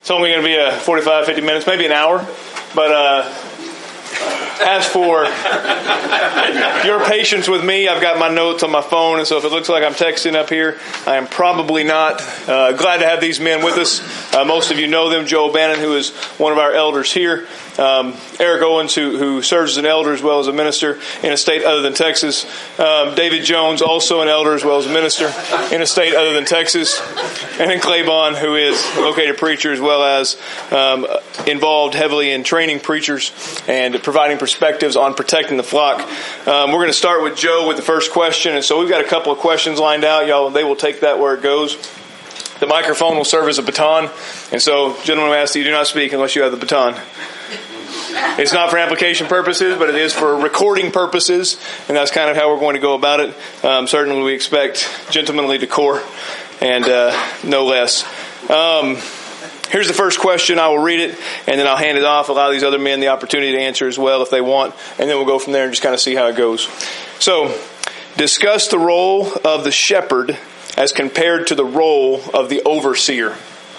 It's only going to be 45, 50 minutes, maybe an hour. But as for your patience with me, I've got my notes on my phone, and so if it looks like I'm texting up here, I am probably not. Glad to have these men with us. Most of you know them. Joe Bannon, who is one of our elders here. Eric Owens, who serves as an elder as well as a minister in a state other than Texas. David Jones, also an elder as well as a minister in a state other than Texas. And then Clay Bond, who is a located preacher as well as involved heavily in training preachers and providing perspectives on protecting the flock. We're going to start with Joe with the first question. And so we've got a couple of questions lined out. Y'all, they will take that where it goes. The microphone will serve as a baton. And so, gentlemen, we ask that you do not speak unless you have the baton. It's not for application purposes, but it is for recording purposes, and that's kind of how we're going to go about it. Certainly we expect gentlemanly decor, and no less. Here's the first question. I will read it, and then I'll hand it off, allow these other men the opportunity to answer as well if they want, and then we'll go from there and just kind of see how it goes. So, discuss the role of the shepherd as compared to the role of the overseer.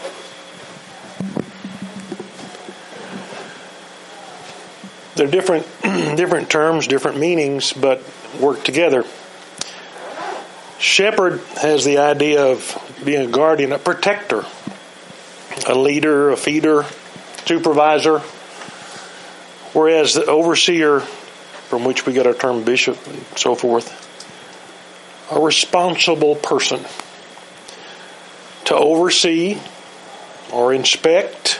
They're different terms, different meanings, but work together. Shepherd has the idea of being a guardian, a protector, a leader, a feeder, supervisor, whereas the overseer, from which we get our term bishop and so forth, a responsible person to oversee or inspect.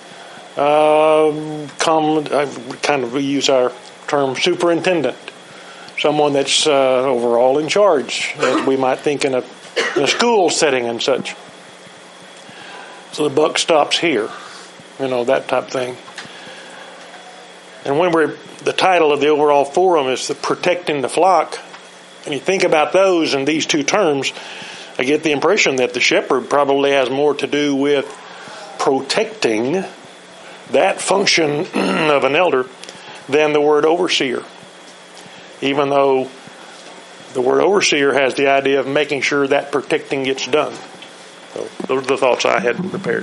We use our term superintendent, someone that's overall in charge, as we might think in a school setting and such. So the buck stops here, that type of thing. And when the title of the overall forum is the protecting the flock, and you think about those in these two terms, I get the impression that the shepherd probably has more to do with protecting that function of an elder than the word overseer, even though the word overseer has the idea of making sure that protecting gets done. So those are the thoughts I had prepared.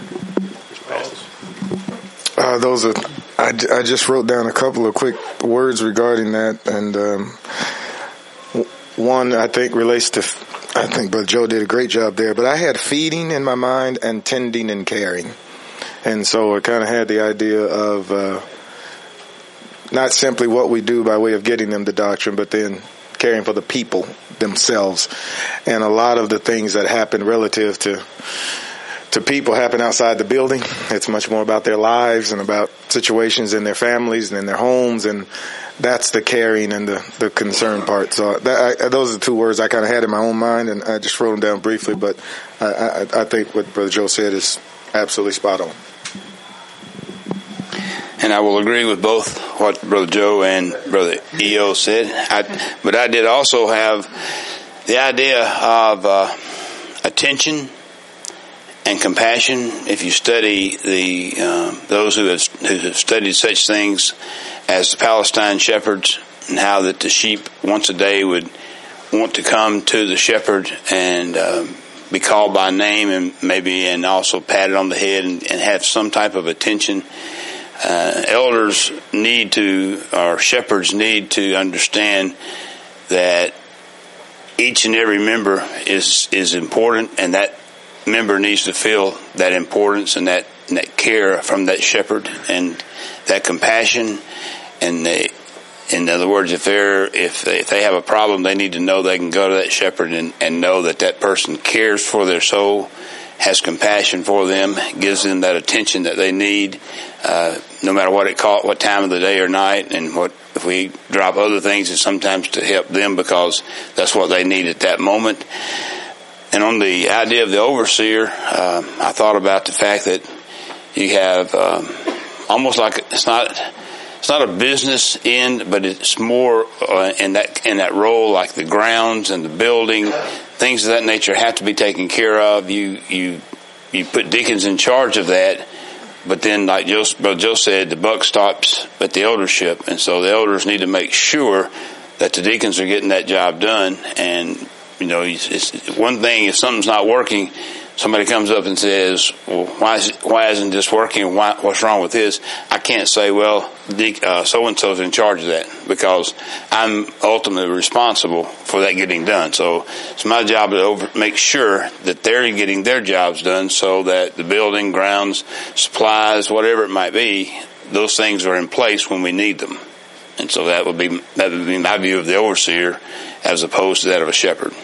I just wrote down a couple of quick words regarding that, and one I think relates to, I think Brother Joe did a great job there, but I had feeding in my mind and tending and caring. And so it kind of had the idea of not simply what we do by way of getting them the doctrine, but then caring for the people themselves. And a lot of the things that happen relative to people happen outside the building. It's much more about their lives and about situations in their families and in their homes, and that's the caring and the concern part. So those are the two words I kind of had in my own mind, and I just wrote them down briefly, but I think what Brother Joe said is absolutely spot on. And I will agree with both what Brother Joe and Brother E.O. said. But I did also have the idea of attention and compassion. If you study those who have studied such things as the Palestine shepherds, and how that the sheep once a day would want to come to the shepherd and be called by name and also patted on the head and have some type of attention. Shepherds need to understand that each and every member is important, and that member needs to feel that importance and that care from that shepherd and that compassion. And in other words, if they have a problem, they need to know they can go to that shepherd and know that person cares for their soul, has compassion for them, gives them that attention that they need, no matter what time of the day or night, and if we drop other things, it's sometimes to help them because that's what they need at that moment. And on the idea of the overseer, I thought about the fact that you have almost like it's not a business end, but it's more in that role, like the grounds and the building, things of that nature have to be taken care of. You put deacons in charge of that, but then, like Brother Joe said, the buck stops at the eldership, and so the elders need to make sure that the deacons are getting that job done. And it's one thing if something's not working, somebody comes up and says, well, why isn't this working? What's wrong with this? I can't say, well, so-and-so's in charge of that, because I'm ultimately responsible for that getting done. So it's my job to make sure that they're getting their jobs done, so that the building, grounds, supplies, whatever it might be, those things are in place when we need them. And so that would be my view of the overseer as opposed to that of a shepherd.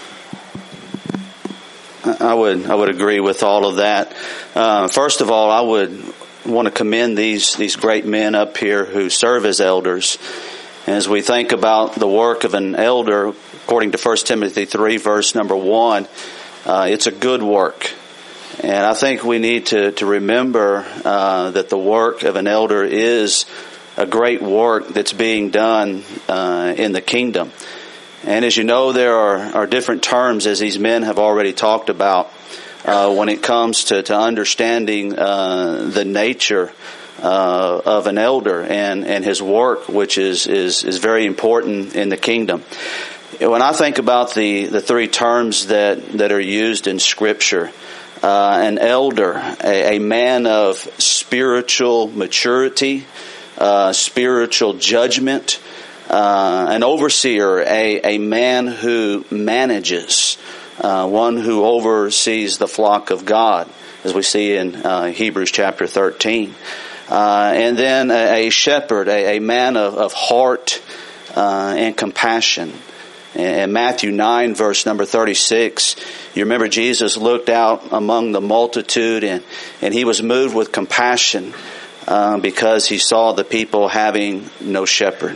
I would agree with all of that. First of all, I would want to commend these great men up here who serve as elders. And as we think about the work of an elder, according to 1 Timothy 3, verse number 1, it's a good work. And I think we need to remember that the work of an elder is a great work that's being done in the kingdom. And as you know, there are different terms, as these men have already talked about, when it comes to understanding the nature of an elder and his work, which is very important in the kingdom. When I think about the three terms that are used in Scripture, an elder, a man of spiritual maturity, spiritual judgment, an overseer, a man who manages, one who oversees the flock of God, as we see in Hebrews chapter 13. And then a shepherd, a man of heart and compassion. In Matthew 9, verse number 36, you remember Jesus looked out among the multitude and he was moved with compassion because he saw the people having no shepherd.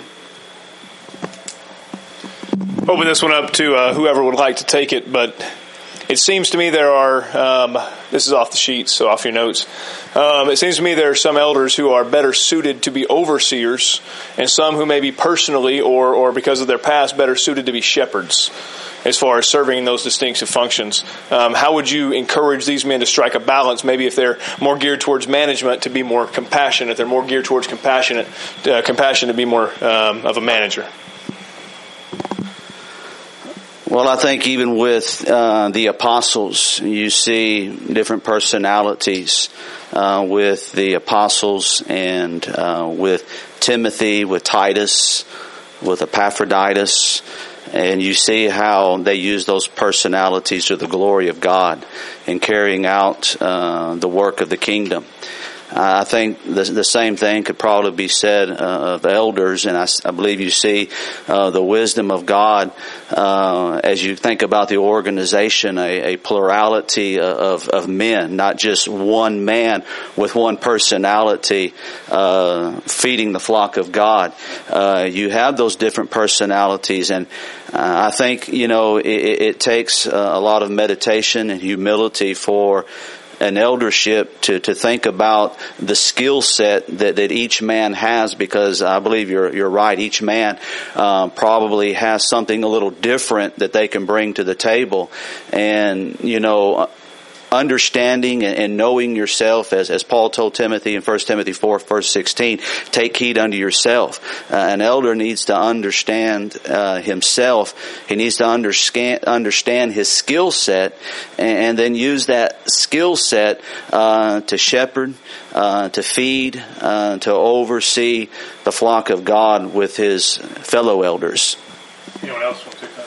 Open this one up to whoever would like to take it, but it seems to me there are, this is off the sheets, so off your notes. It seems to me there are some elders who are better suited to be overseers, and some who may be personally or because of their past better suited to be shepherds as far as serving in those distinctive functions. How would you encourage these men to strike a balance, maybe if they're more geared towards management to be more compassionate, they're more geared towards compassion to be more of a manager? Well, I think even with the apostles, you see different personalities with the apostles and with Timothy, with Titus, with Epaphroditus. And you see how they use those personalities to the glory of God in carrying out the work of the kingdom. I think the same thing could probably be said of elders, and I believe you see the wisdom of God as you think about the organization, a plurality of men, not just one man with one personality feeding the flock of God. You have those different personalities, and I think, it takes a lot of meditation and humility for an eldership to think about the skill set that each man has, because I believe you're right. Each man probably has something a little different that they can bring to the table, and understanding and knowing yourself, as Paul told Timothy in 1 Timothy 4, verse 16, take heed unto yourself. An elder needs to understand himself. He needs to understand his skill set, and then use that skill set to shepherd, to feed, to oversee the flock of God with his fellow elders. Anyone else want to take that?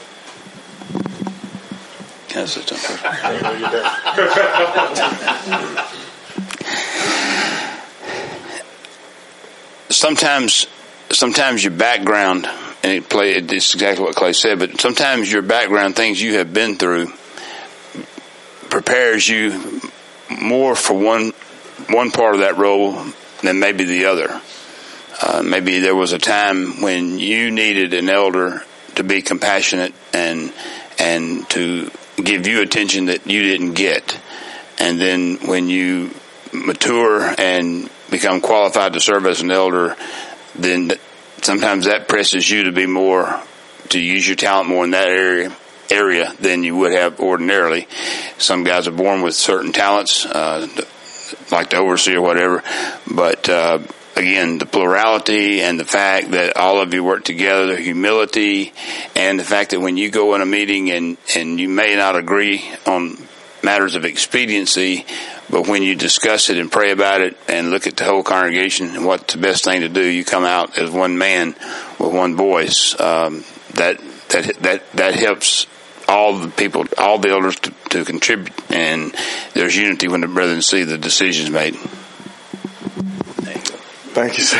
Sometimes your background, and it's exactly what Clay said, but sometimes your background, things you have been through, prepares you more for one part of that role than maybe the other. Maybe there was a time when you needed an elder to be compassionate and to give you attention that you didn't get. And then when you mature and become qualified to serve as an elder, then sometimes that presses you to be more, to use your talent more in that area than you would have ordinarily. Some guys are born with certain talents, like the overseer or whatever, but again, the plurality and the fact that all of you work together, the humility, and the fact that when you go in a meeting and you may not agree on matters of expediency, but when you discuss it and pray about it and look at the whole congregation and what's the best thing to do, you come out as one man with one voice. That helps all the people, all the elders to contribute, and there's unity when the brethren see the decisions made. Thank you, sir.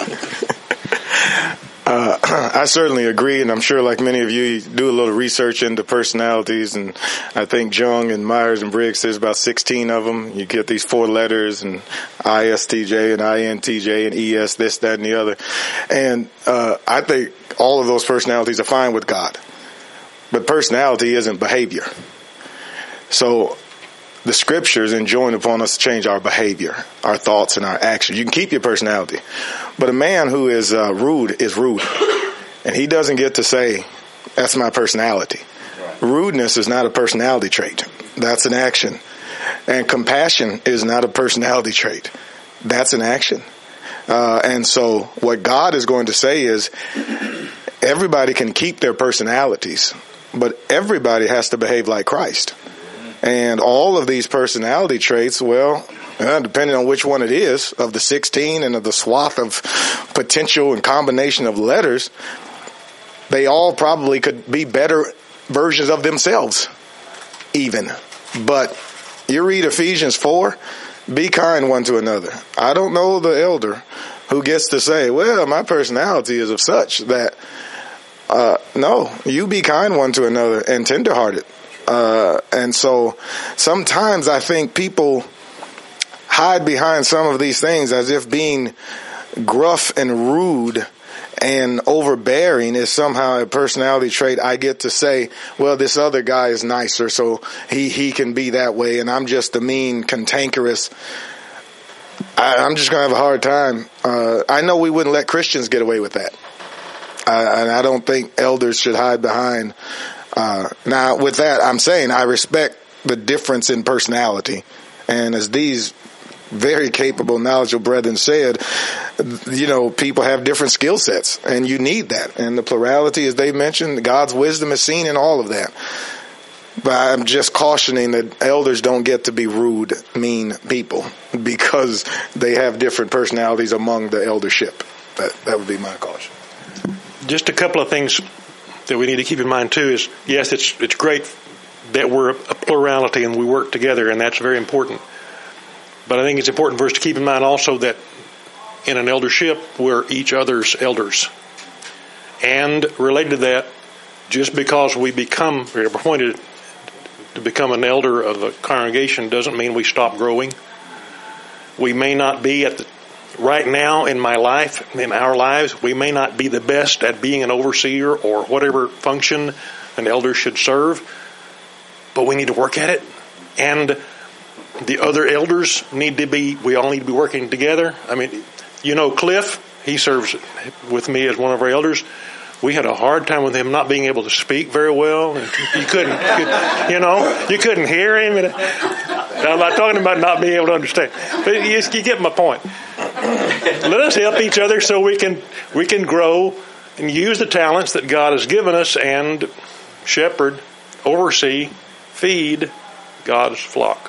I certainly agree, and I'm sure like many of you do a little research into personalities, and I think Jung and Myers-Briggs, there's about 16 of them. You get these 4 letters, and ISTJ and INTJ and ES, this, that, and the other. And I think all of those personalities are fine with God. But personality isn't behavior. So the scriptures enjoin upon us to change our behavior, our thoughts, and our actions. You can keep your personality. But a man who is rude is rude. And he doesn't get to say, that's my personality. Right. Rudeness is not a personality trait. That's an action. And compassion is not a personality trait. That's an action. And so what God is going to say is everybody can keep their personalities, but everybody has to behave like Christ. And all of these personality traits, well, depending on which one it is, of the 16 and of the swath of potential and combination of letters, they all probably could be better versions of themselves, even. But you read Ephesians 4, be kind one to another. I don't know the elder who gets to say, well, my personality is of such that, no, you be kind one to another and tenderhearted. And so sometimes I think people hide behind some of these things as if being gruff and rude and overbearing is somehow a personality trait. I get to say, well, this other guy is nicer, so he can be that way, and I'm just the mean, cantankerous. I'm just going to have a hard time. I know we wouldn't let Christians get away with that. And I don't think elders should hide behind. Now, with that, I'm saying I respect the difference in personality. And as these very capable, knowledgeable brethren said, you know, people have different skill sets, and you need that. And the plurality, as they mentioned, God's wisdom is seen in all of that. But I'm just cautioning that elders don't get to be rude, mean people because they have different personalities among the eldership. That would be my caution. Just a couple of things that we need to keep in mind too is, yes, it's great that we're a plurality and we work together, and that's very important. But I think it's important for us to keep in mind also that in an eldership, we're each other's elders. And related to that, just because we're appointed to become an elder of a congregation doesn't mean we stop growing. We may not be right now in my life, in our lives, we may not be the best at being an overseer or whatever function an elder should serve, but we need to work at it. And the other elders we all need to be working together. I mean, you know, Cliff, he serves with me as one of our elders. We had a hard time with him not being able to speak very well. You couldn't hear him. And I'm not talking about not being able to understand, but you get my point. Let us help each other so we can grow and use the talents that God has given us and shepherd, oversee, feed God's flock.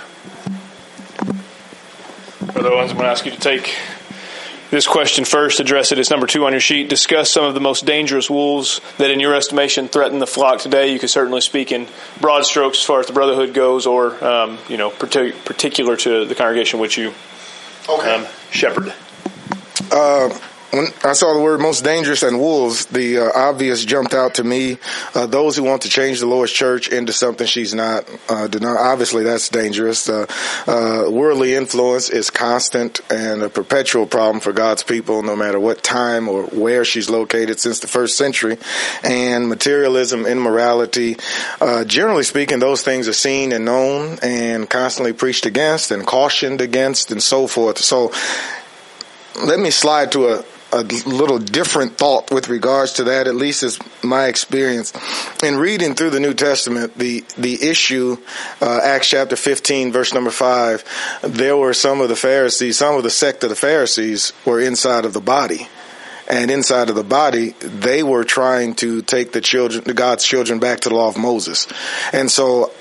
Brother Owens, I'm going to ask you to take this question first, address it as number 2 on your sheet. Discuss some of the most dangerous wolves that in your estimation threaten the flock today. You could certainly speak in broad strokes as far as the brotherhood goes, or particular to the congregation which you shepherd. When I saw the word most dangerous and wolves, the obvious jumped out to me. Those who want to change the Lord's church into something she's not, obviously that's dangerous. Worldly influence is constant and a perpetual problem for God's people, no matter what time or where she's located since the first century. And materialism, immorality, generally speaking, those things are seen and known and constantly preached against and cautioned against and so forth. So let me slide to a little different thought with regards to that, at least is my experience. In reading through the New Testament, the issue, Acts chapter 15, verse number 5, there were some of the sect of the Pharisees were inside of the body. And inside of the body, they were trying to take God's children back to the law of Moses. And so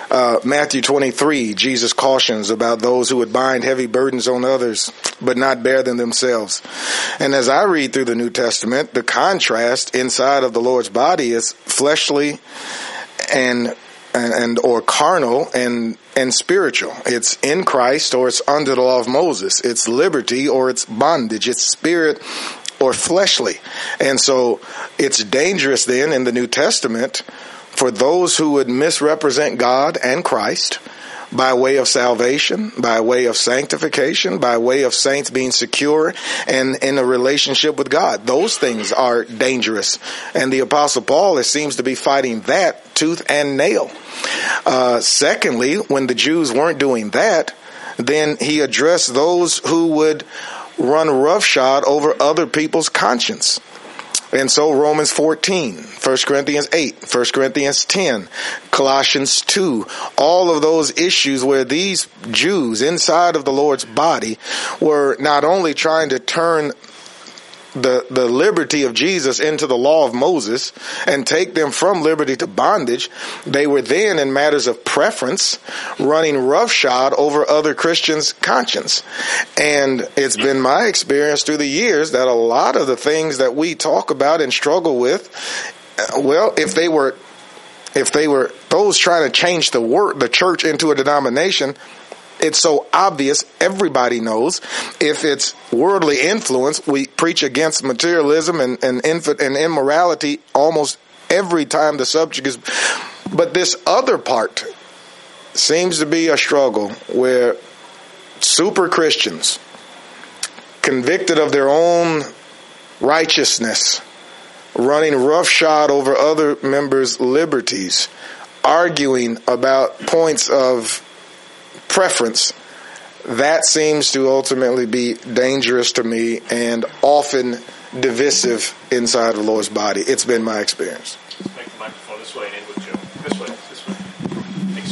Matthew 23, Jesus cautions about those who would bind heavy burdens on others, but not bear them themselves. And as I read through the New Testament, the contrast inside of the Lord's body is fleshly and or carnal and spiritual. It's in Christ or it's under the law of Moses. It's liberty or it's bondage. It's spirit or fleshly. And so it's dangerous then in the New Testament for those who would misrepresent God and Christ by way of salvation, by way of sanctification, by way of saints being secure and in a relationship with God. Those things are dangerous. And the Apostle Paul seems to be fighting that tooth and nail. Secondly, when the Jews weren't doing that, then he addressed those who would run roughshod over other people's conscience. And so Romans 14, 1 Corinthians 8, 1 Corinthians 10, Colossians 2, all of those issues where these Jews inside of the Lord's body were not only trying to turn the liberty of Jesus into the law of Moses and take them from liberty to bondage, they were then in matters of preference running roughshod over other Christians' conscience. And it's been my experience through the years that a lot of the things that we talk about and struggle with, well, if they were those trying to change the church into a denomination, it's so obvious, everybody knows. If it's worldly influence, we preach against materialism and immorality almost every time the subject is. But this other part seems to be a struggle where super Christians, convicted of their own righteousness, running roughshod over other members' liberties, arguing about points of preference, that seems to ultimately be dangerous to me and often divisive inside the Lord's body. It's been my experience. Make the microphone this way and in with Joe. This way. Thanks,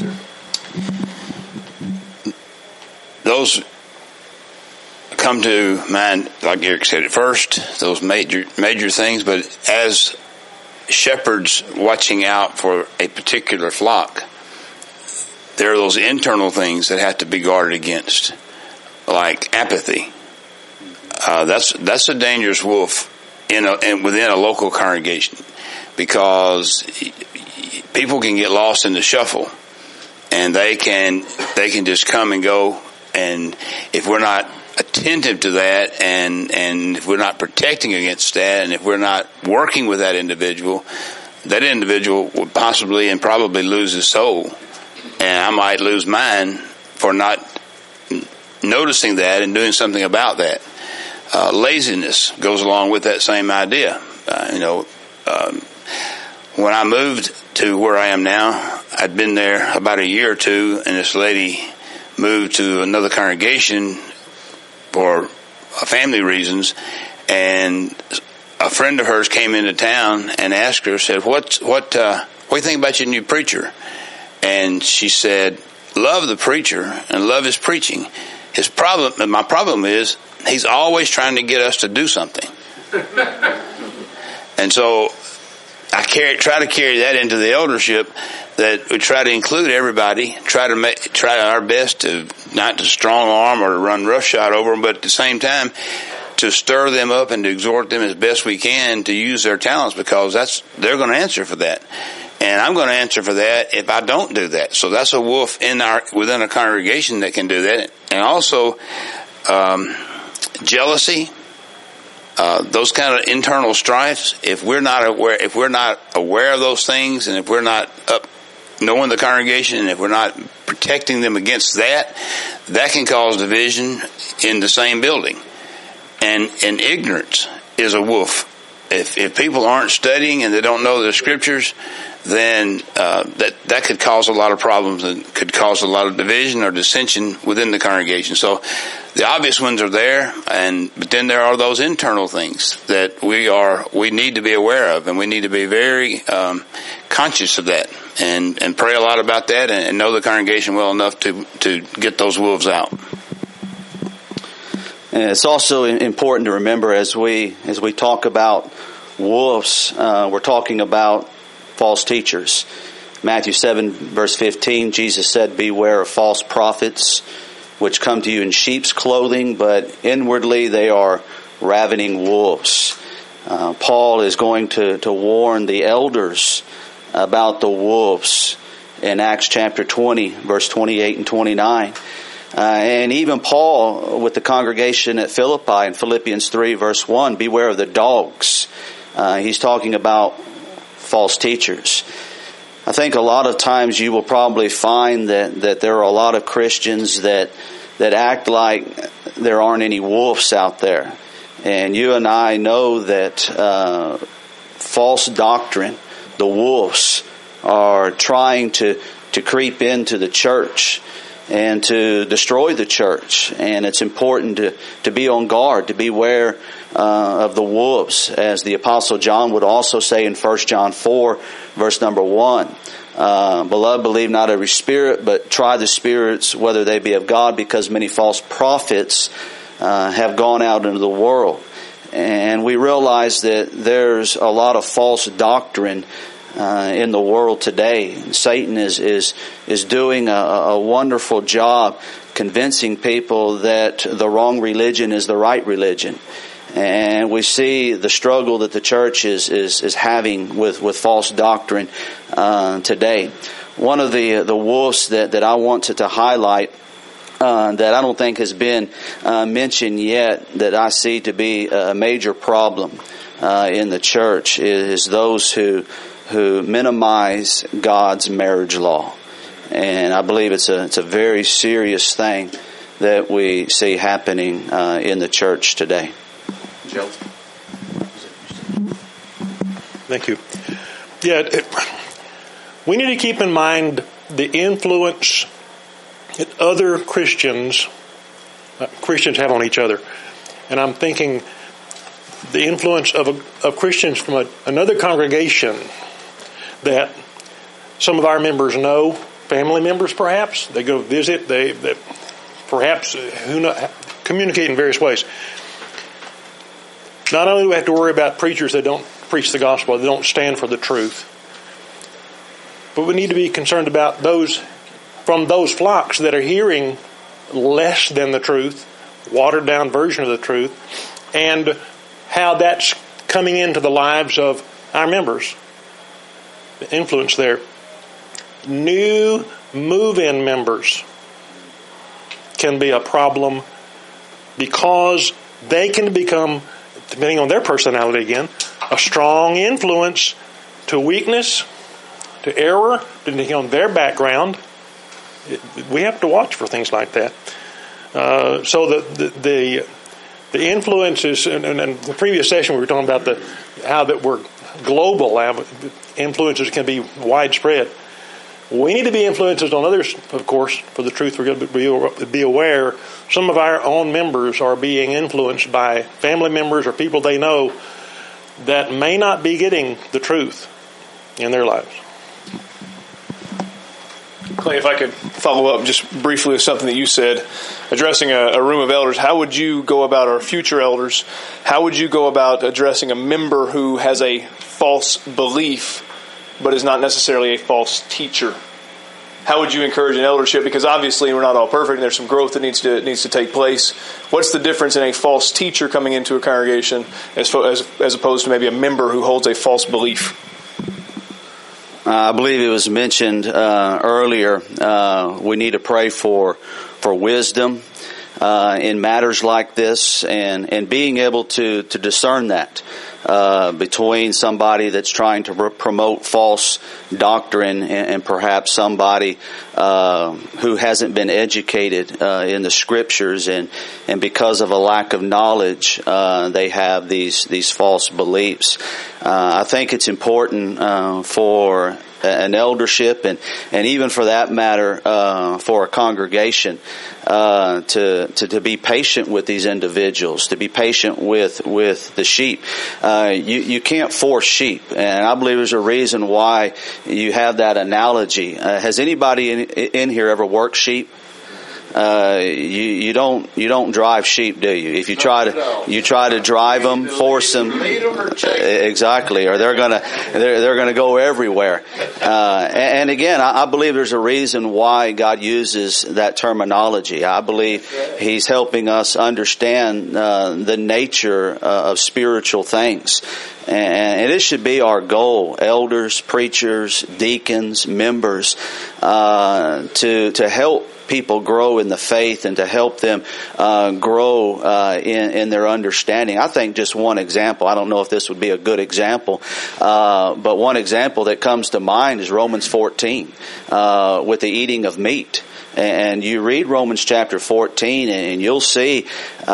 sir. Those come to mind, like Eric said at first, those major things, but as shepherds watching out for a particular flock, there are those internal things that have to be guarded against, like apathy. That's a dangerous wolf within a local congregation, because people can get lost in the shuffle, and they can just come and go. And if we're not attentive to that, and if we're not protecting against that, and if we're not working with that individual would possibly and probably lose his soul. And I might lose mine for not noticing that and doing something about that. Laziness goes along with that same idea. When I moved to where I am now, I'd been there about a year or two, and this lady moved to another congregation for family reasons, and a friend of hers came into town and asked her, said, what do you think about your new preacher? And she said, love the preacher and love his preaching. My problem is he's always trying to get us to do something. And so I try to carry that into the eldership, that we try to include everybody, try our best to not to strong arm or to run roughshod over them, but at the same time to stir them up and to exhort them as best we can to use their talents, because they're going to answer for that. And I'm going to answer for that if I don't do that. So that's a wolf within a congregation that can do that. And also, jealousy, those kind of internal strifes. If we're not aware of those things, and if we're not knowing the congregation, and if we're not protecting them against that can cause division in the same building. And ignorance is a wolf. If people aren't studying and they don't know the scriptures, then that could cause a lot of problems and could cause a lot of division or dissension within the congregation. So the obvious ones are there, but then there are those internal things that we need to be aware of, and we need to be very conscious of that and pray a lot about that and know the congregation well enough to get those wolves out. And it's also important to remember as we talk about wolves, we're talking about false teachers. Matthew 7, verse 15, Jesus said, "Beware of false prophets, which come to you in sheep's clothing, but inwardly they are ravening wolves." Paul is going to warn the elders about the wolves in Acts chapter 20, verse 28 and 29. And even Paul with the congregation at Philippi in Philippians 3, verse 1, beware of the dogs. He's talking about false teachers. I think a lot of times you will probably find that there are a lot of Christians that act like there aren't any wolves out there. And you and I know that false doctrine, the wolves, are trying to creep into the church and to destroy the church. And it's important to be on guard, to beware of the wolves, as the Apostle John would also say in 1 John 4, verse number 1. Beloved, believe not every spirit, but try the spirits whether they be of God, because many false prophets have gone out into the world. And we realize that there's a lot of false doctrine in the world today. Satan is doing a wonderful job convincing people that the wrong religion is the right religion. And we see the struggle that the church is having with false doctrine today. One of the wolves that I wanted to highlight that I don't think has been mentioned yet, that I see to be a major problem in the church, is those who minimize God's marriage law. And I believe it's a very serious thing that we see happening in the church today. Joe? Thank you. Yeah, we need to keep in mind the influence that other Christians have on each other. And I'm thinking the influence of Christians from another congregation that some of our members know, family members perhaps. They go visit, they perhaps communicate in various ways. Not only do we have to worry about preachers that don't preach the gospel, that don't stand for the truth, but we need to be concerned about those from those flocks that are hearing less than the truth, watered down version of the truth, and how that's coming into the lives of our members. The influence there. New move-in members can be a problem because they can become, depending on their personality again, a strong influence to weakness, to error, depending on their background. We have to watch for things like that. So the influences, and the previous session we were talking about how that we're global, influences can be widespread. We need to be influences on others, of course, for the truth. We're going to be aware. Some of our own members are being influenced by family members or people they know that may not be getting the truth in their lives. Clay, if I could follow up just briefly with something that you said, addressing a room of elders, how would you go about, our future elders, how would you go about addressing a member who has a false belief but is not necessarily a false teacher? How would you encourage an eldership? Because obviously we're not all perfect and there's some growth that needs to take place. What's the difference in a false teacher coming into a congregation as opposed to maybe a member who holds a false belief? I believe it was mentioned earlier, we need to pray for wisdom in matters like this, and being able to discern that between somebody that's trying to promote false doctrine and perhaps somebody who hasn't been educated in the scriptures, and because of a lack of knowledge they have these false beliefs. I think it's important for an eldership and even for that matter for a congregation to be patient with these individuals, to be patient with the sheep. You can't force sheep, and I believe there's a reason why you have that analogy. Has anybody in here ever worked sheep? you don't drive sheep, do you? If you try to drive them, force them, exactly, or they're gonna go everywhere. And again, I believe there's a reason why God uses that terminology. I believe He's helping us understand the nature of spiritual things. And it should be our goal, elders, preachers, deacons, members, to help people grow in the faith and to help them grow in their understanding. I think just one example, I don't know if this would be a good example, but one example that comes to mind is Romans 14 with the eating of meat. And you read Romans chapter 14 and you'll see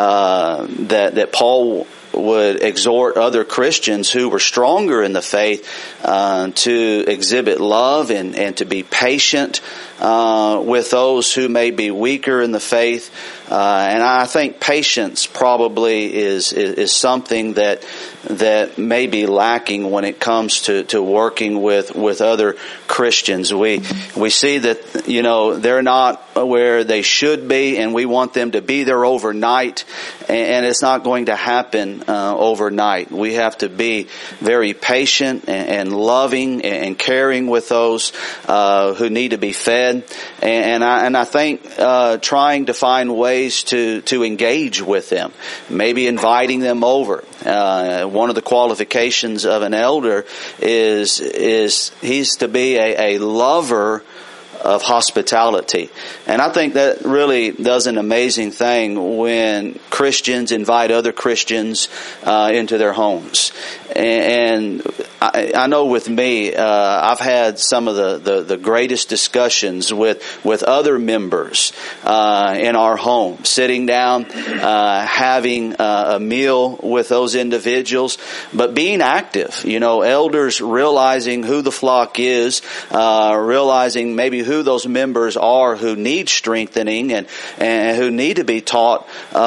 that Paul would exhort other Christians who were stronger in the faith to exhibit love and to be patient with those who may be weaker in the faith. And I think patience probably is something that may be lacking when it comes to working with other Christians. We see that, they're not where they should be, and we want them to be there overnight, and it's not going to happen overnight. We have to be very patient and loving and caring with those who need to be fed. And I think trying to find ways to engage with them, maybe inviting them over. One of the qualifications of an elder is he's to be a lover of hospitality. And I think that really does an amazing thing when Christians invite other Christians into their homes. And I know with me, I've had some of the greatest discussions with other members in our home, sitting down, having a meal with those individuals, but being active. Elders realizing who the flock is, realizing maybe who those members are who need strengthening and who need to be taught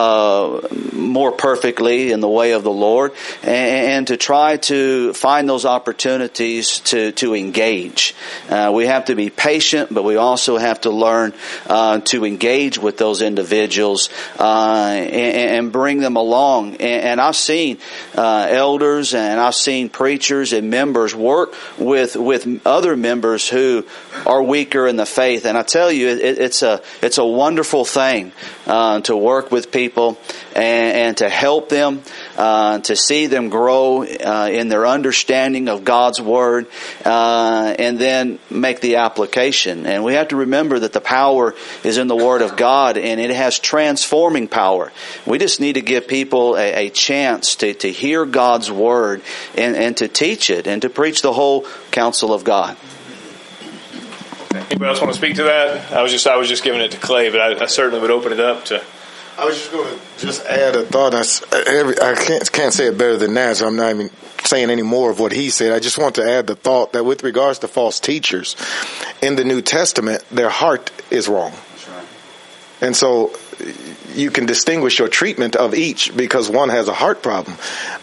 more perfectly in the way of the Lord, and to try to find those opportunities to engage. We have to be patient, but we also have to learn to engage with those individuals and bring them along. And I've seen elders and I've seen preachers and members work with other members who are weaker in the faith. And I tell you, it's a wonderful thing to work with people and to help them, to see them grow in their understanding of God's Word, and then make the application. And we have to remember that the power is in the Word of God, and it has transforming power. We just need to give people a chance to hear God's Word and to teach it and to preach the whole counsel of God. Anybody else want to speak to that? I was just giving it to Clay, but I certainly would open it up to. I was just going to add a thought. I can't say it better than that, so I'm not even saying any more of what he said. I just want to add the thought that with regards to false teachers, in the New Testament, their heart is wrong. That's right. And so you can distinguish your treatment of each because one has a heart problem.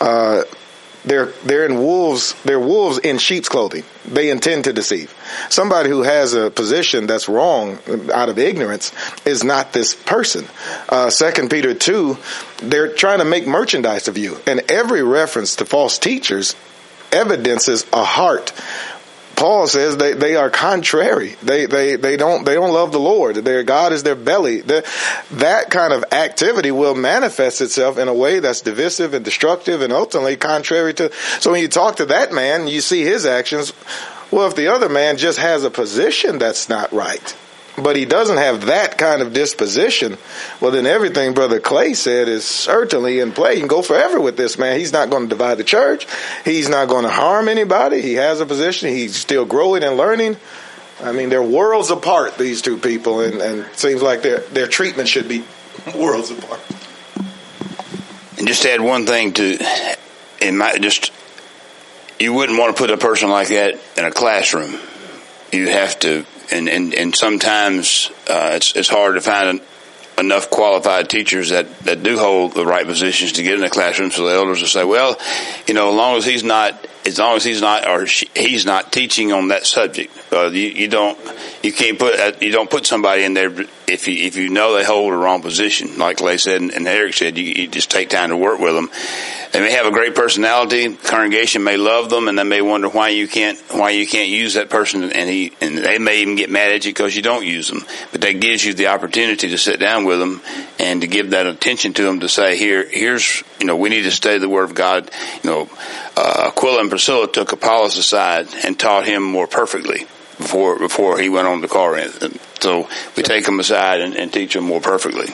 They're wolves in sheep's clothing. They intend to deceive. Somebody who has a position that's wrong out of ignorance is not this person. 2 Peter 2, they're trying to make merchandise of you. And every reference to false teachers evidences a heart. Paul says they are contrary. They don't love the Lord. Their God is their belly. That kind of activity will manifest itself in a way that's divisive and destructive and ultimately contrary to. So when you talk to that man, you see his actions. Well, if the other man just has a position that's not right, but he doesn't have that kind of disposition, well, then everything Brother Clay said is certainly in play. You can go forever with this man. He's not going to divide the church. He's not going to harm anybody. He has a position. He's still growing and learning. I mean, they're worlds apart, these two people, and it seems like their treatment should be worlds apart. And just to add one thing you wouldn't want to put a person like that in a classroom. You have to. And sometimes it's hard to find enough qualified teachers that do hold the right positions to get in the classroom. So the elders will say, well, as long as he's not or he's not teaching on that subject, you don't put somebody in there if you know they hold a wrong position, like Clay said and Eric said, you just take time to work with them. They may have a great personality. The congregation may love them, and they may wonder why you can't use that person, and they may even get mad at you because you don't use them. But that gives you the opportunity to sit down with them and to give that attention to them, to say, here's we need to study the Word of God. Aquila and Priscilla took Apollos aside and taught him more perfectly before he went on to Corinth. So we take him aside and teach him more perfectly.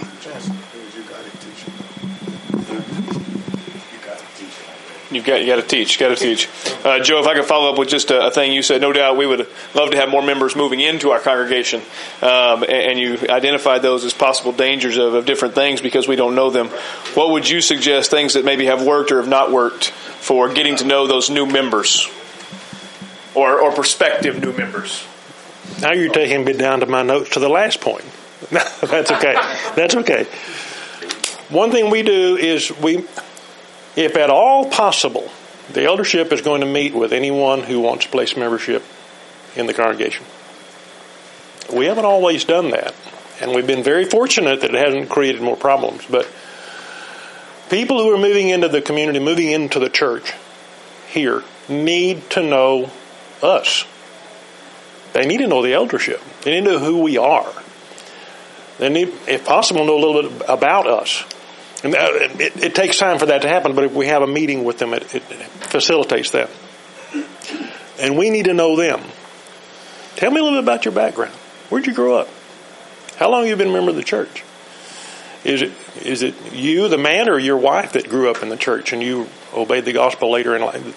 You got to teach. Joe, if I could follow up with just a thing you said, no doubt we would love to have more members moving into our congregation, and you identified those as possible dangers of different things because we don't know them. What would you suggest, things that maybe have worked or have not worked for getting to know those new members or prospective new members? Now you're taking me down to my notes to the last point. That's okay. One thing we do is if at all possible, the eldership is going to meet with anyone who wants to place membership in the congregation. We haven't always done that, and we've been very fortunate that it hasn't created more problems. But people who are moving into the community, moving into the church here, need to know us. They need to know the eldership. They need to know who we are. They need, if possible, know a little bit about us. And it takes time for that to happen, but if we have a meeting with them, it facilitates that. And we need to know them. Tell me a little bit about your background. Where'd you grow up? How long have you been a member of the church? Is it you, the man, or your wife that grew up in the church and you obeyed the gospel later in life?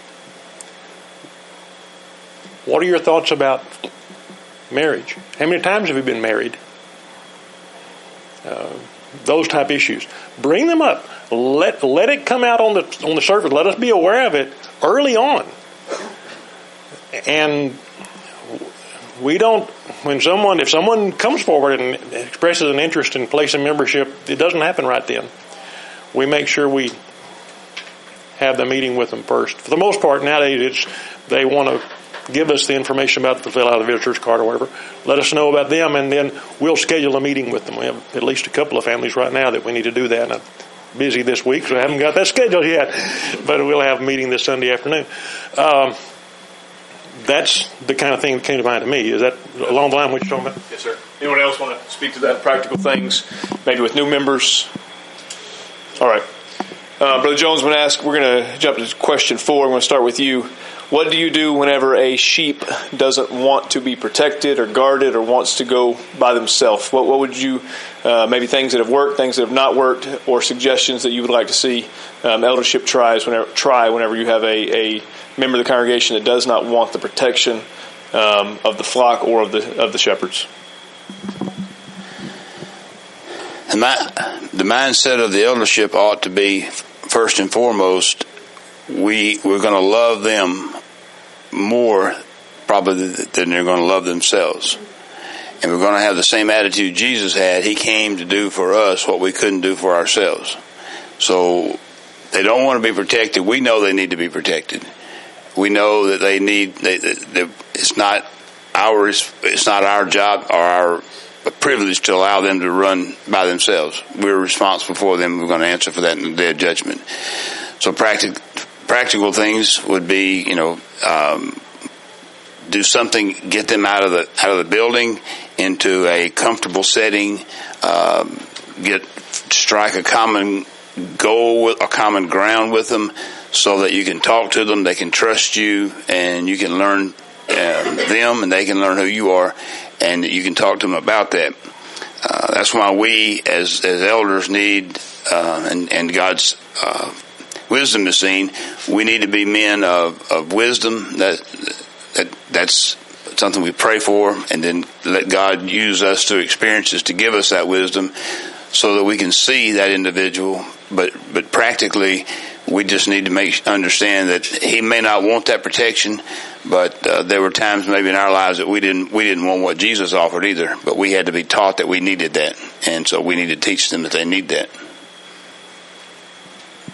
What are your thoughts about marriage? How many times have you been married? Those type issues. Bring them up. Let it come out on the surface. Let us be aware of it early on. And if someone comes forward and expresses an interest in placing membership, it doesn't happen right then. We make sure we have the meeting with them first. For the most part, nowadays, they want to give us the information about the fill out of the visitor's card or whatever. Let us know about them, and then we'll schedule a meeting with them. We have at least a couple of families right now that we need to do that. And I'm busy this week, so I haven't got that scheduled yet. But we'll have a meeting this Sunday afternoon. That's the kind of thing that came to mind to me. Is that along the line what you're talking about? Yes, sir. Anyone else want to speak to that? Practical things, maybe with new members? All right. Brother Jones, we're going to jump to question 4. I'm going to start with you. What do you do whenever a sheep doesn't want to be protected or guarded or wants to go by themselves? What would you, maybe things that have worked, things that have not worked, or suggestions that you would like to see eldership try whenever you have a member of the congregation that does not want the protection of the flock or of the shepherds? The mindset of the eldership ought to be, first and foremost, we're going to love them more probably than they're going to love themselves. And we're going to have the same attitude Jesus had. He came to do for us what we couldn't do for ourselves. So they don't want to be protected. We know they need to be protected. We know that they need, it's not our job or our privilege to allow them to run by themselves. We're responsible for them. We're going to answer for that in the day of judgment. So practical things would be, do something, get them out of the building into a comfortable setting, strike a common goal, a common ground with them, so that you can talk to them, they can trust you, and you can learn them, and they can learn who you are, and you can talk to them about that. That's why we, as elders, need and God's wisdom is seen. We need to be men of wisdom. That's something we pray for, and then let God use us through experiences to give us that wisdom, so that we can see that individual. But practically, we just need to understand that he may not want that protection, but there were times maybe in our lives that we didn't want what Jesus offered either. But we had to be taught that we needed that, and so we need to teach them that they need that.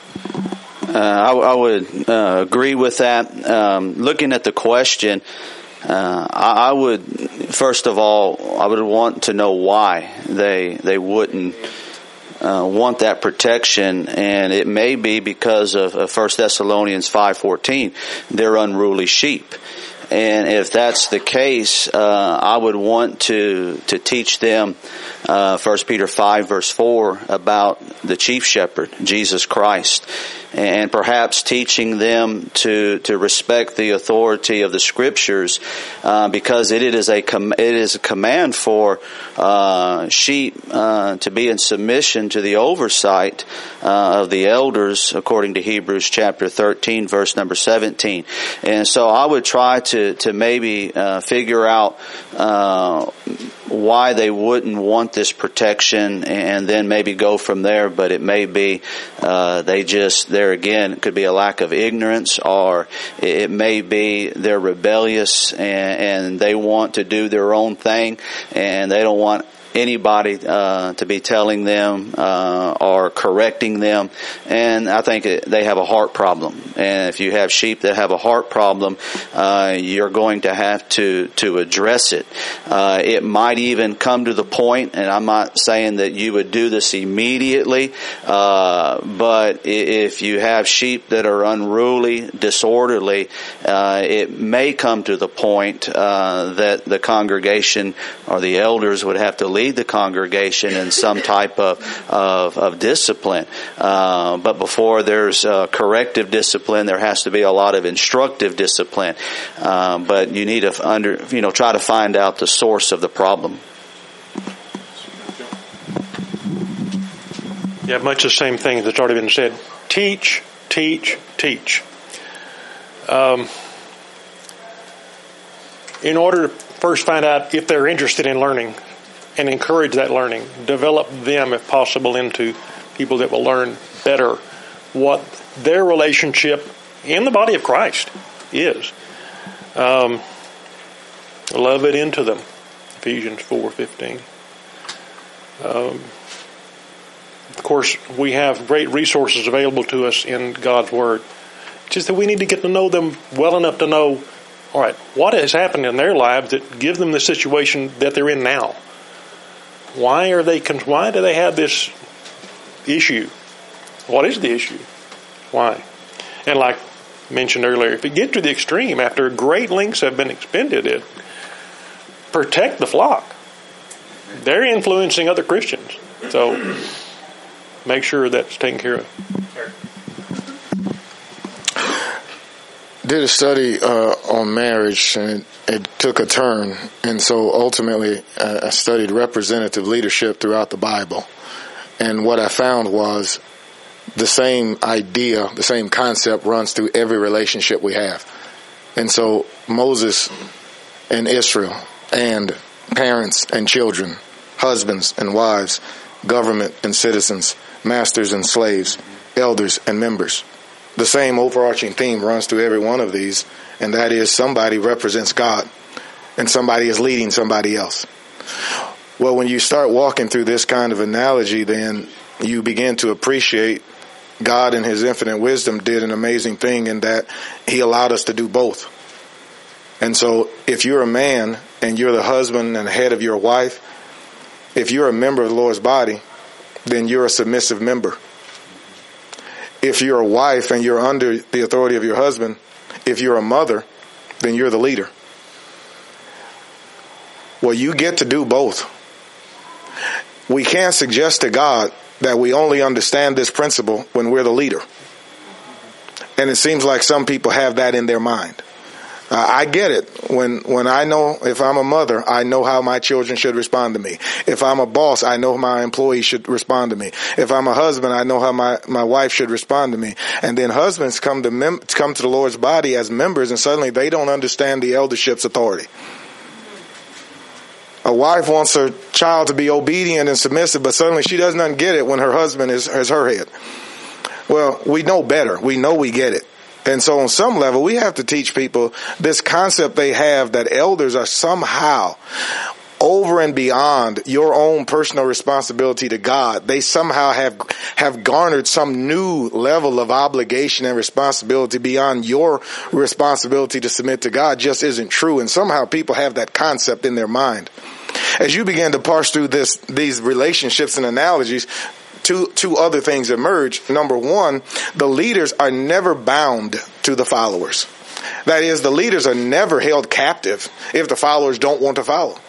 I would agree with that. Looking at the question, I would, first of all, I would want to know why they wouldn't want that protection, and it may be because of 1 Thessalonians 5:14, they're unruly sheep. And if that's the case, I would want to teach them 1 Peter 5 verse 4 about the chief shepherd, Jesus Christ, and perhaps teaching them to respect the authority of the Scriptures, because it is a command for sheep to be in submission to the oversight of the elders, according to Hebrews chapter 13 verse number 17. And so I would try to maybe figure out why they wouldn't want this protection, and then maybe go from there. But it may be there again, it could be a lack of ignorance, or it may be they're rebellious and they want to do their own thing, and they don't want anybody to be telling them or correcting them. And I think they have a heart problem. And if you have sheep that have a heart problem, you're going to have to address it. It might even come to the point, and I'm not saying that you would do this immediately, but if you have sheep that are unruly, disorderly, it may come to the point that the congregation or the elders would have to lead the congregation in some type of discipline. But before there's corrective discipline, there has to be a lot of instructive discipline. But you need to try to find out the source of the problem. Yeah, much the same thing that's already been said. Teach, teach, teach. In order to first find out if they're interested in learning and encourage that learning, develop them, if possible, into people that will learn better what their relationship in the body of Christ is. Love it into them. Ephesians 4:15. Of course, we have great resources available to us in God's Word. It's just that we need to get to know them well enough to know, all right, what has happened in their lives that gives them the situation that they're in now? Why do they have this issue? What is the issue? Why? And like mentioned earlier, if it gets to the extreme, after great lengths have been expended, protect the flock. They're influencing other Christians. So make sure that's taken care of. Did a study on marriage, and it took a turn. And so ultimately I studied representative leadership throughout the Bible. And what I found was the same idea, the same concept runs through every relationship we have. And so Moses and Israel, and parents and children, husbands and wives, government and citizens, masters and slaves, elders and members. The same overarching theme runs through every one of these, and that is somebody represents God and somebody is leading somebody else. Well, when you start walking through this kind of analogy, then you begin to appreciate God in His infinite wisdom did an amazing thing in that He allowed us to do both. And so if you're a man and you're the husband and head of your wife, if you're a member of the Lord's body, then you're a submissive member. If you're a wife and you're under the authority of your husband, if you're a mother, then you're the leader. Well, you get to do both. We can't suggest to God that we only understand this principle when we're the leader. And it seems like some people have that in their mind. I get it. When I know, if I'm a mother, I know how my children should respond to me. If I'm a boss, I know my employees should respond to me. If I'm a husband, I know how my wife should respond to me. And then husbands come to the Lord's body as members, and suddenly they don't understand the eldership's authority. A wife wants her child to be obedient and submissive, but suddenly she doesn't get it when her husband is her head. Well, we know better. We know we get it. And so on some level, we have to teach people this concept they have that elders are somehow over and beyond your own personal responsibility to God. They somehow have garnered some new level of obligation and responsibility beyond your responsibility to submit to God just isn't true. And somehow people have that concept in their mind. As you begin to parse through these relationships and analogies, two other things emerge. Number one, the leaders are never bound to the followers. That is, the leaders are never held captive if the followers don't want to follow.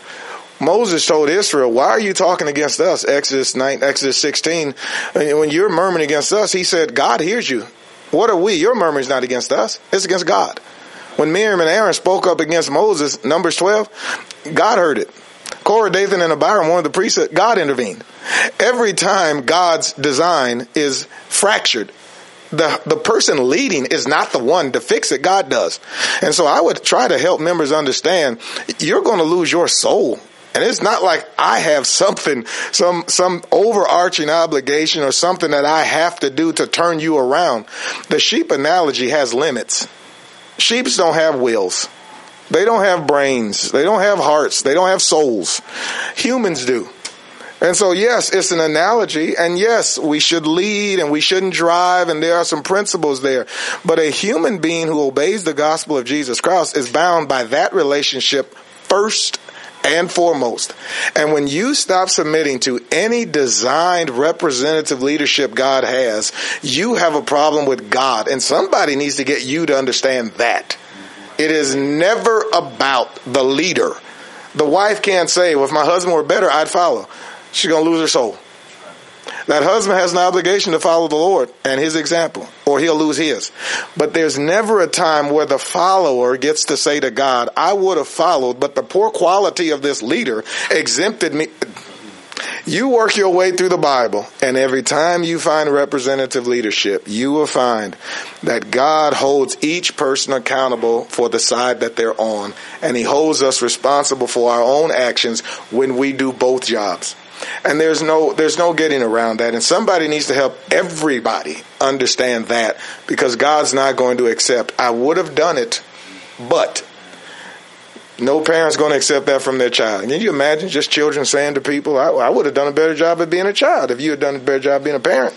Moses told Israel, why are you talking against us? Exodus 16. When you're murmuring against us, he said, God hears you. What are we? Your murmuring is not against us. It's against God. When Miriam and Aaron spoke up against Moses, Numbers 12, God heard it. Korah, Dathan, and Abiram, one of the priests, God intervened. Every time God's design is fractured, the person leading is not the one to fix it. God does. And so I would try to help members understand you're going to lose your soul. And it's not like I have something, some overarching obligation or something that I have to do to turn you around. The sheep analogy has limits. Sheep don't have wills. They don't have brains. They don't have hearts. They don't have souls. Humans do. And so, yes, it's an analogy. And yes, we should lead and we shouldn't drive. And there are some principles there. But a human being who obeys the gospel of Jesus Christ is bound by that relationship first and foremost. And when you stop submitting to any designed representative leadership God has, you have a problem with God. And somebody needs to get you to understand that. It is never about the leader. The wife can't say, well, if my husband were better, I'd follow. She's going to lose her soul. That husband has an obligation to follow the Lord and his example, or he'll lose his. But there's never a time where the follower gets to say to God, I would have followed, but the poor quality of this leader exempted me. You work your way through the Bible, and every time you find representative leadership, you will find that God holds each person accountable for the side that they're on, and he holds us responsible for our own actions when we do both jobs. And there's no getting around that. And somebody needs to help everybody understand that, because God's not going to accept, I would have done it, but no parent's going to accept that from their child. Can you imagine just children saying to people, I would have done a better job at being a child if you had done a better job being a parent?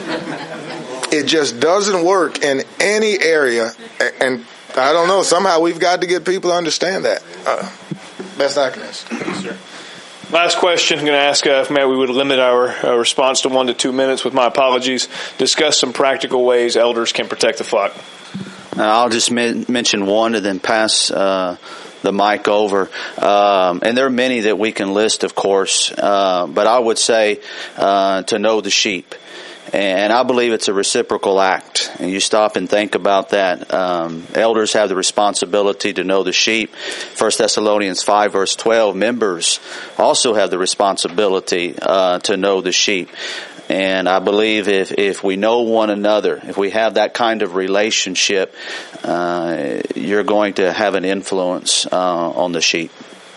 It just doesn't work in any area. And I don't know, somehow we've got to get people to understand that. That's not going to. Last question I'm going to ask, if maybe we would limit our response to 1 to 2 minutes with my apologies. Discuss some practical ways elders can protect the flock. I'll just mention one and then pass the mic over. And there are many that we can list, of course, but I would say to know the sheep. And I believe it's a reciprocal act. And you stop and think about that. Elders have the responsibility to know the sheep. 1 Thessalonians 5 verse 12, members also have the responsibility to know the sheep. And I believe if we know one another, if we have that kind of relationship, you're going to have an influence on the sheep.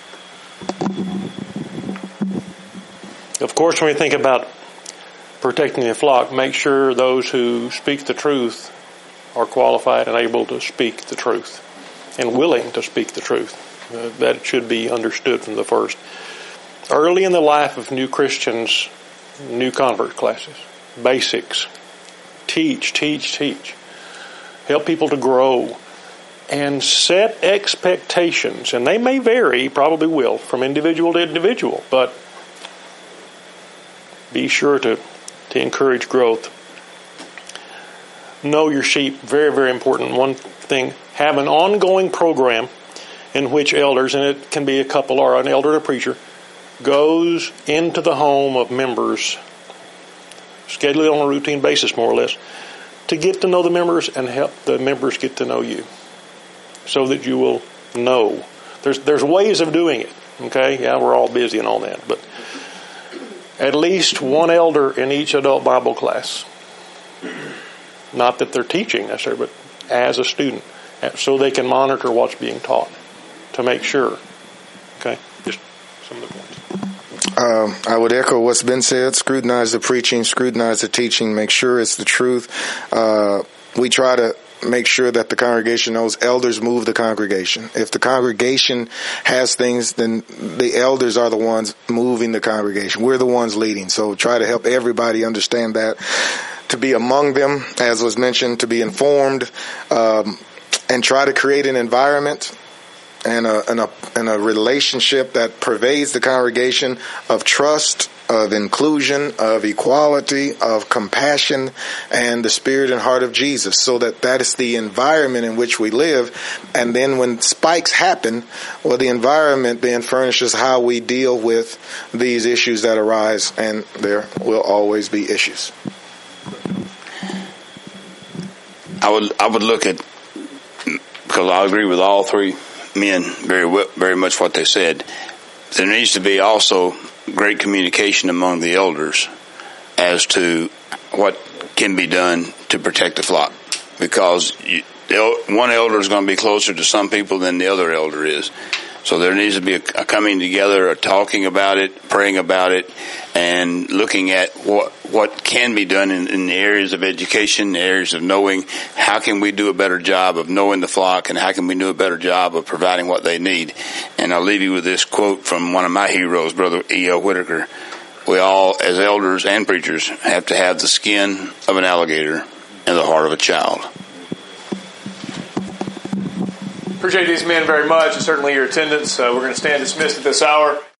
Of course, when we think about protecting the flock, make sure those who speak the truth are qualified and able to speak the truth and willing to speak the truth. That should be understood from the first. Early in the life of new Christians, new convert classes, basics, teach. Help people to grow and set expectations. And they may vary, probably will, from individual to individual, but be sure to encourage growth. Know your sheep, very, very important. One thing, have an ongoing program in which elders, and it can be a couple or an elder and a preacher, goes into the home of members, scheduled on a routine basis more or less, to get to know the members and help the members get to know you, so that you will know. There's ways of doing it, okay? Yeah, we're all busy and all that, but at least one elder in each adult Bible class. Not that they're teaching necessarily, but as a student, so they can monitor what's being taught to make sure. Okay, just some of the points. I would echo what's been said. Scrutinize the preaching, scrutinize the teaching, make sure it's the truth. We try to make sure that the congregation knows elders move the congregation. If the congregation has things, then the elders are the ones moving the congregation. We're the ones leading. So try to help everybody understand that, to be among them, as was mentioned, to be informed, and try to create an environment and a relationship that pervades the congregation of trust, of inclusion, of equality, of compassion, and the spirit and heart of Jesus, so that is the environment in which we live. And then when spikes happen, well, the environment then furnishes how we deal with these issues that arise, and there will always be issues. I would look at, because I agree with all three men very much what they said. There needs to be also great communication among the elders as to what can be done to protect the flock, because one elder is going to be closer to some people than the other elder is. So there needs to be a coming together, a talking about it, praying about it, and looking at what can be done in the areas of education, the areas of knowing how can we do a better job of knowing the flock, and how can we do a better job of providing what they need. And I'll leave you with this quote from one of my heroes, Brother E.L. Whitaker. We all, as elders and preachers, have to have the skin of an alligator and the heart of a child. Appreciate these men very much, and certainly your attendance. We're going to stand dismissed at this hour.